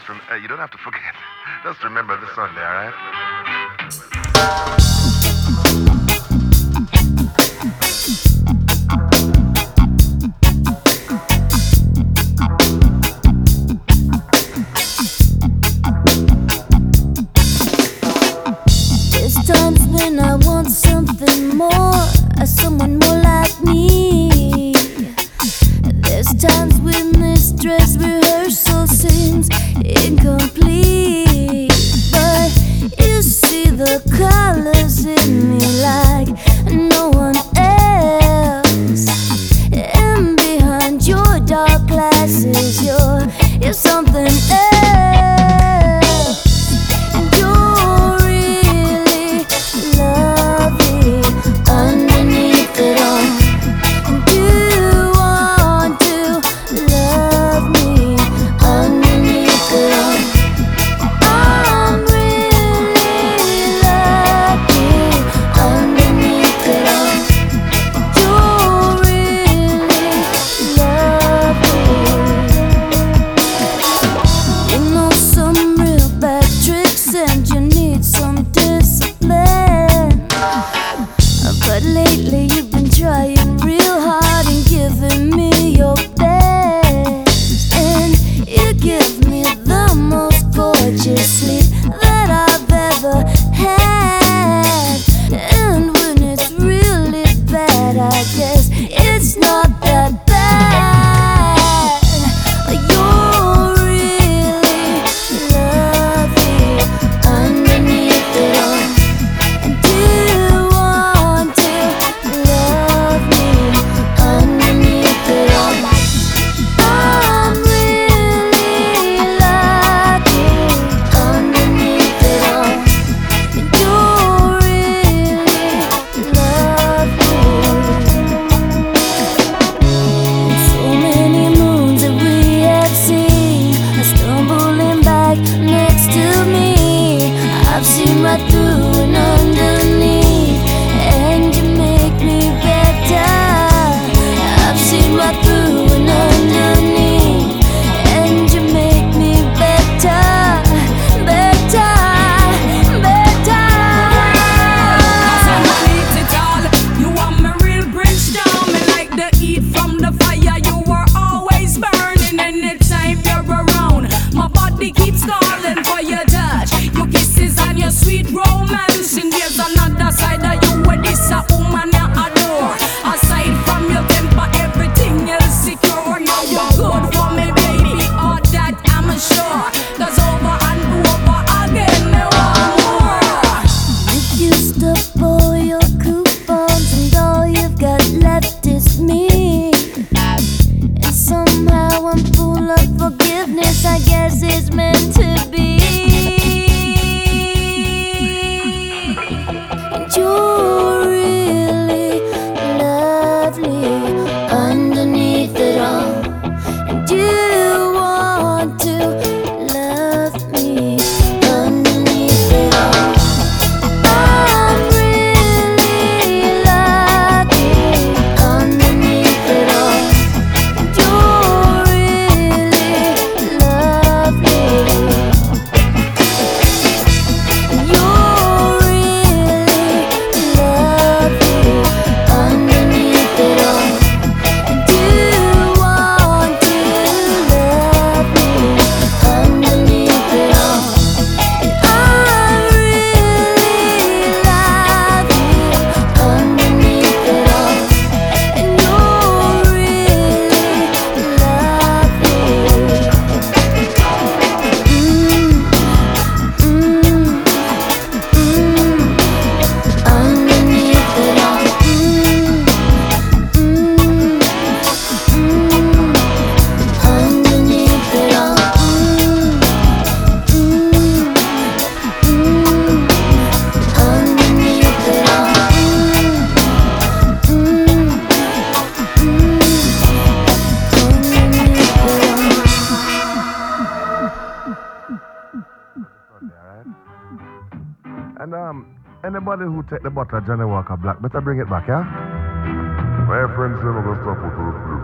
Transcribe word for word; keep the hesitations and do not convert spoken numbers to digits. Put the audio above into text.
just rem- uh, you don't have to forget. Just remember the Sunday, all right? There's times when I want something more, someone more like me. There's times when this dress rehearsal seems incomplete. But you see the colors in me like no one else. And behind your dark glasses, you're, you're something else. And you're really lovely underneath it all. And you want to love me underneath it all. I'm really lucky underneath it all. You're really lovely. You know some real bad tricks and you need some discipline. But lately you've been trying real hard and giving me your best. And you give me the most gorgeous sleep that I've ever had. And when it's really bad, I guess it's not that bad. You're really lovely underneath it all. And you want to love me underneath it all. I'm really lucky underneath it all. And you're really lovely. So many moons that we have seen are stumbling back next to me. I've seen right through and underneath, and you make me better. I've seen right through and underneath, and you make me better, better, better. Complete it all. You are my real brimstone. Me like the heat from the fire. You are always burning anytime you're around. My body keeps calling for your touch, your kisses and your sweet romance. And there's another side of you where this a woman you adore. Aside from your temper, everything else secure. Now you're good for me, baby. All that I'm sure. 'Cause over and over again, me want more. You used up all your coupons and all you've got left is me. And somehow I'm full of forgiveness, I guess it's meant to be. And you're really lovely underneath it all. And you want to love me underneath it all. I'm really lucky underneath it all. And you're really lovely. And you're really lovely underneath it all. And you want to love me underneath it all. And I really love you underneath it all. And you're really lovely. Mm, mm, mm, underneath it all. Mm, mm, mm, underneath it all. Mm, mm, mm, underneath it all. Mm, mm, mm, underneath it all. Sunday, all right? And um, anybody who take the bottle of Johnny Walker Black, better bring it back, yeah? My friends, never gonna stop with